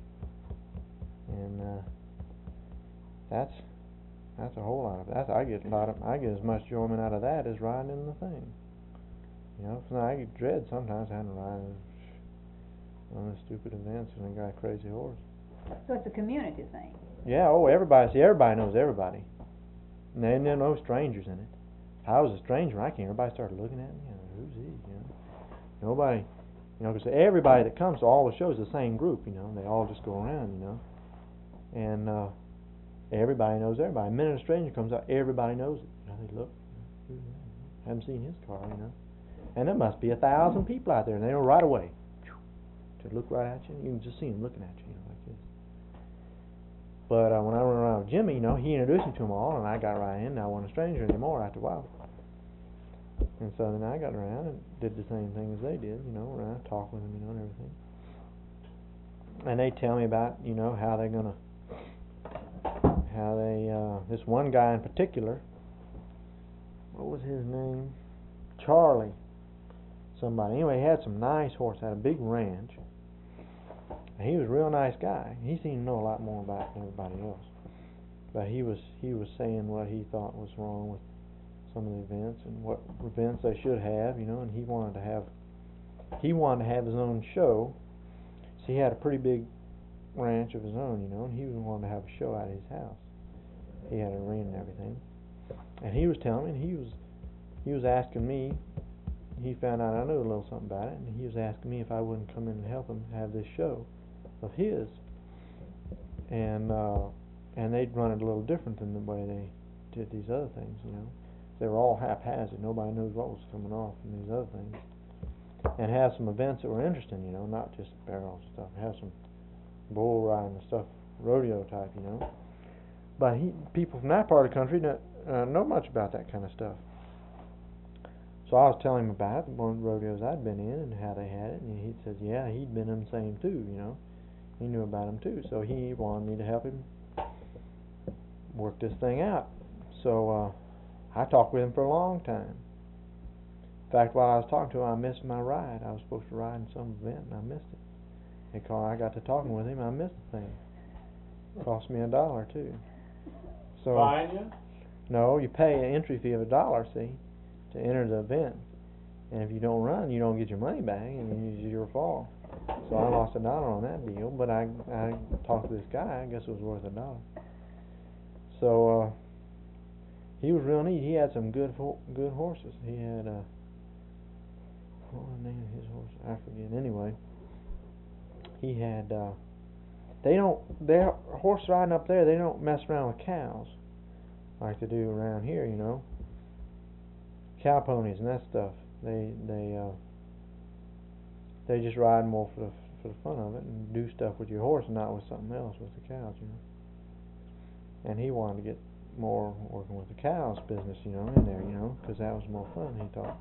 And that's a whole lot of that. I get as much enjoyment out of that as riding in the thing. You know, so I get dread sometimes having to ride on the stupid events and I got a crazy horse. So it's a community thing. Yeah, everybody knows everybody. And there are no strangers in it. If I was a stranger, everybody started looking at me, you know, who's he, you know. Nobody, you know, because everybody that comes to all the shows is the same group, you know, they all just go around, you know. And everybody knows everybody. The minute a stranger comes out, everybody knows it. You know, they look, haven't seen his car, you know. And there must be 1,000 people out there, and they know right away. To look right at you, you can just see them looking at you, you know, like this. But when I went around with Jimmy, you know, he introduced me to them all, and I got right in. I wasn't a stranger anymore after a while. And so then I got around and did the same thing as they did, you know, around, talk with them, you know, and everything. And they tell me about, you know, this one guy in particular, what was his name? Charlie somebody. Anyway, he had some nice horses, had a big ranch. And he was a real nice guy. He seemed to know a lot more about it than everybody else. But he was saying what he thought was wrong with some of the events and what events they should have, you know, and he wanted to have his own show. So he had a pretty big ranch of his own, you know, and he wanted to have a show out of his house. He had an arena and everything. And he was telling me, and he was asking me, he found out I knew a little something about it, and he was asking me if I wouldn't come in and help him have this show of his. And they'd run it a little different than the way they did these other things, you know. They were all haphazard. Nobody knows what was coming off from these other things. And have some events that were interesting, you know, not just barrels and stuff. Have some bull riding and stuff, rodeo type, you know. But people from that part of the country don't know much about that kind of stuff. So I was telling him about one of the rodeos I'd been in and how they had it, and he said, yeah, he'd been in the same too, you know. He knew about them too, so he wanted me to help him work this thing out. So I talked with him for a long time. In fact, while I was talking to him, I missed my ride. I was supposed to ride in some event, and I missed it. Because I got to talking with him, I missed the thing. It cost me $1 too. So Fine you? no, you pay an entry fee of $1, see, to enter the event. And if you don't run, you don't get your money back, and it's your fault. So I lost $1 on that deal, but I talked to this guy. I guess it was worth $1. So he was real neat. He had some good horses. He had what was the name of his horse? I forget. Anyway, he had their horse riding up there. They don't mess around with cows like they do around here, you know. Cow ponies and that stuff. They just ride more for the fun of it and do stuff with your horse and not with something else with the cows, you know. And he wanted to get more working with the cows business, you know, in there, you know, because that was more fun, he thought.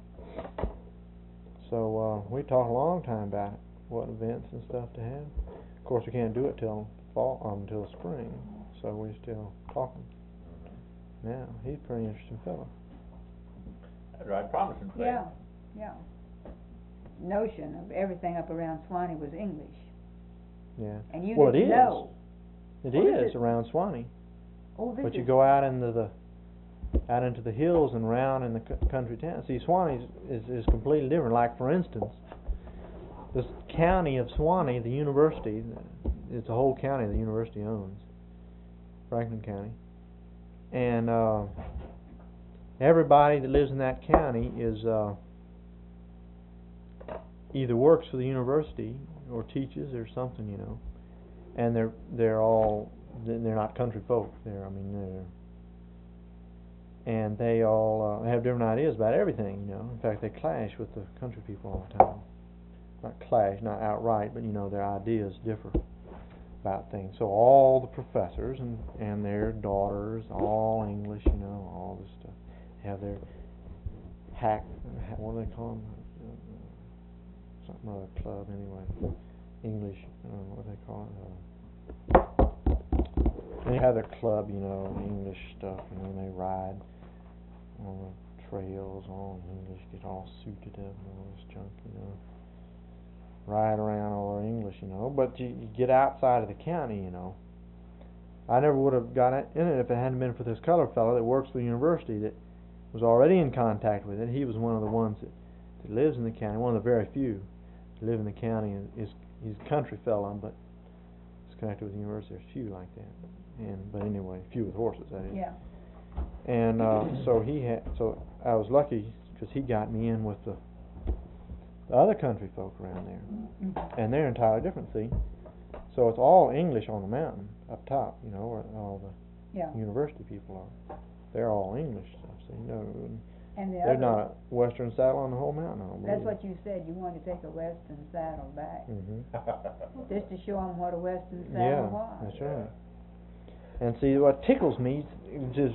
So we talked a long time about it, what events and stuff to have. Of course, we can't do it till fall, until spring, so we're still talking. Now, he's a pretty interesting fellow. Right, promising thing. Yeah. Notion of everything up around Swanee was English. Yeah. And you well, didn't know. It What is is it? around Swanee. Oh, this But you is go out into the hills and round in the country town. See, Swanee is completely different. Like, for instance, this county of Swanee, the university, it's a whole county the university owns, Franklin County. And everybody that lives in that county is either works for the university or teaches or something, you know. And they're not country folk. And they all have different ideas about everything, you know. In fact, they clash with the country people all the time. Not clash, not outright, but you know, their ideas differ about things. So all the professors and their daughters, all English, you know, all this stuff, have their what do they call them? Something or other club, anyway. English, what do they call it? They have their club, you know, English stuff, you know, and they ride on the trails, all English, get all suited up and all this junk, you know. Ride around all English, you know, but you get outside of the county, you know. I never would have got in it if it hadn't been for this colored fellow that works for the university that was already in contact with it. He was one of the ones that lives in the county, one of the very few that live in the county, and he's a country fellow, but he's connected with the university. There's few like that. But anyway, few with horses, that is. Yeah. And so I was lucky because he got me in with the other country folk around there, and they're entirely different. See, so it's all English on the mountain up top, you know, where all the university people are. They're all English stuff. So you know, And the there's other, not a Western saddle on the whole mountain. I don't that's believe. what you said, you wanted to take a Western saddle back, Mhm. just to show them what a Western saddle Yeah, was. that's right. And see, what tickles me is just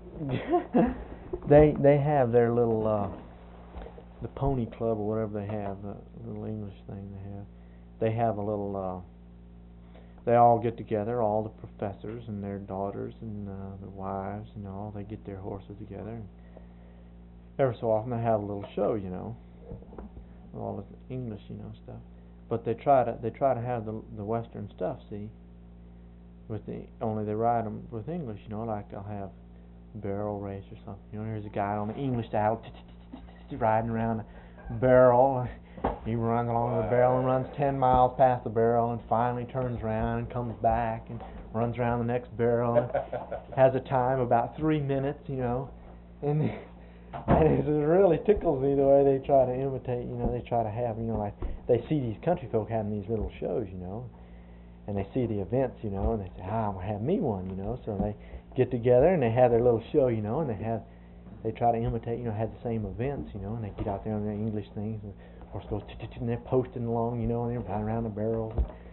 they have their little the pony club or whatever they have, the little English thing they have. They have a little they all get together, all the professors and their daughters and their wives and all, they get their horses together, and every so often they have a little show, you know, all the English, you know, stuff. But they try to have the Western stuff, see, only they ride them with English, you know, like they'll have barrel race or something. You know, here's a guy on the English saddle riding around a barrel. He runs along the barrel and runs 10 miles past the barrel and finally turns around and comes back and runs around the next barrel and has a time about 3 minutes, you know. And it really tickles me the way they try to imitate, you know, they try to have, you know, like they see these country folk having these little shows, you know, and they see the events, you know, and they say, I'm going to have me one, you know, so they get together and they have their little show, you know, and they try to imitate, you know, have the same events, you know, and they get out there on their English things, and the horse goes, and they're posting along, you know, and they're riding around the barrels.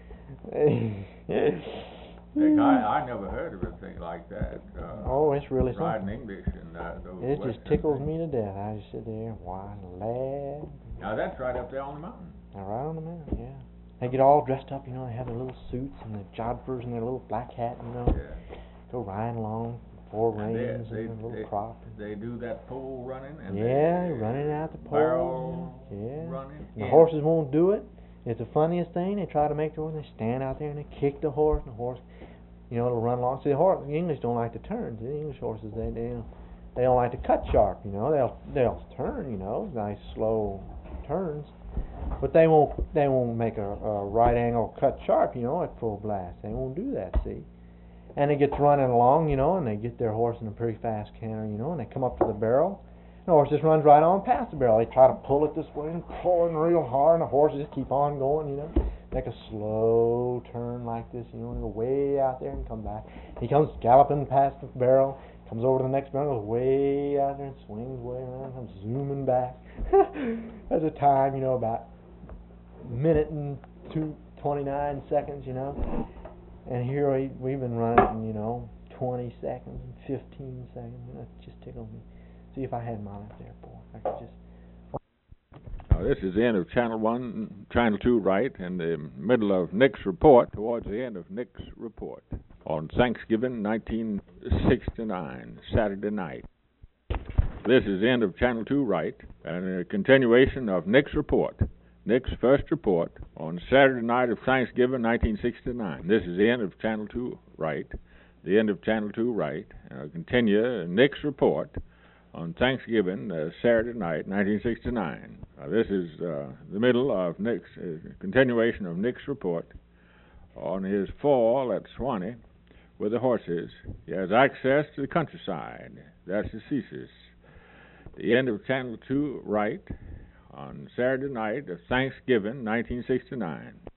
Heck, I never heard of a thing like that. Oh, it's really riding something. English and those It just Western tickles things. me to death. I just sit there and whine and laugh. Now that's right up there on the mountain. Now, right on the mountain, yeah. They get all dressed up, you know, they have their little suits and their jodhpurs and their little black hat, you know. Yeah. Go riding along, 4 And reins and their little crop. They do that pole running and Yeah, running out the pole. barrel Yeah. running. And the horses won't do it. It's the funniest thing. They try to make the horse, and they stand out there and they kick the horse, and the horse, you know, it'll run along. See, the English don't like to turn. The English horses, they don't like to cut sharp, you know. They'll turn, you know, nice slow turns, but they won't make a right angle cut sharp, you know, at full blast. They won't do that, see. And it gets running along, you know, and they get their horse in a pretty fast canter, you know, and they come up to the barrel. And the horse just runs right on past the barrel. They try to pull it this way and pull it real hard, and the horse just keep on going, you know. Make a slow turn like this, you know, and go way out there and come back. He comes galloping past the barrel, comes over to the next barrel, goes way out there and swings way around, comes zooming back. There's a time, you know, about a minute and 29 seconds, you know. And here we've been running, you know, 20 seconds and 15 seconds. You know, it just tickled me. See, if I had mine up there, boy, I could just... Now, this is the end of Channel 1, Channel 2 right, in the middle of Nick's report, towards the end of Nick's report, on Thanksgiving 1969, Saturday night. This is the end of Channel 2 right, and a continuation of Nick's report. Nick's first report on Saturday night of Thanksgiving, 1969. This is the end of Channel 2 right, the end of Channel 2 right, and I'll continue Nick's report on Thanksgiving, Saturday night, 1969. This is the middle of Nick's, continuation of Nick's report on his fall at Swanee with the horses. He has access to the countryside. That's the thesis. The end of Channel 2 right, on Saturday night of Thanksgiving, 1969.